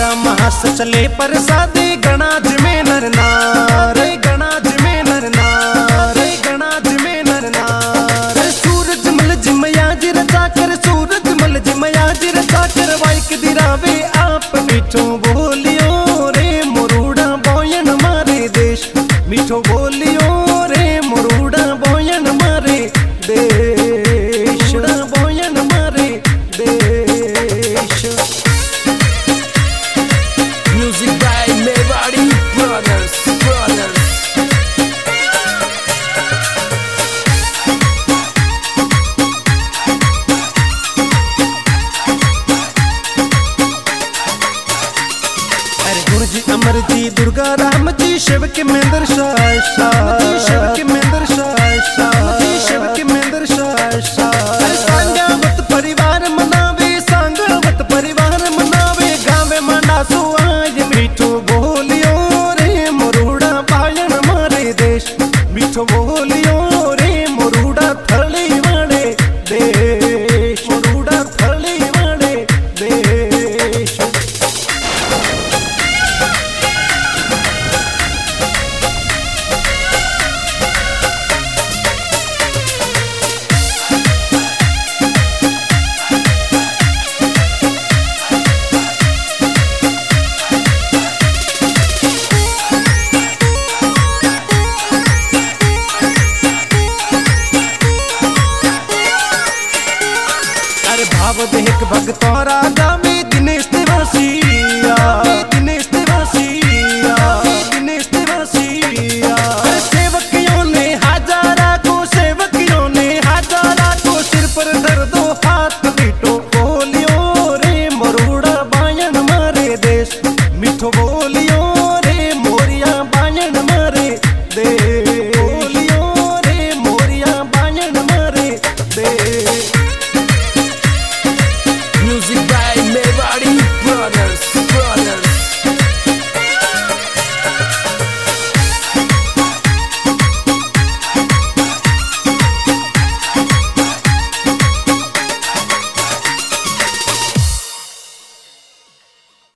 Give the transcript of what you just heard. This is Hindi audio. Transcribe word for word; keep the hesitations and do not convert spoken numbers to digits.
बारह मास चले प्रसादी गणाज में नर नार, गणाज में नर नार, गणाज में नर नार। सूरज मल जिमया जी रचा कर, सूरज मल जिमया जी रचा कर, वाइक दिरावे आप मीठो बोलियो रे मुरुड़ा बोयन मारे देश, मीठो बोलियो रे मुरुड़ा बोयन मारे देश, बोयन मारे देश। Music by Mewari Brothers, Brothers. अरे गुण जी अमर जी दुर्गा राम जी शिव के मेंदर शाह शाह, शिव के मेंदर शाह शाह, शिव के मेंदर शाह शाह। सांगावत परिवार मनावे, सांगावत परिवार मनावे, गावे मांडा सुआज मीठो बोलियो रे मुरुड़ा बायन मारे देश, मीठो बोलियो रे मुरुड़ा थली वाले देश, मुरुड़ा थली वाले देश। भाव देख भगतों राजा में दिने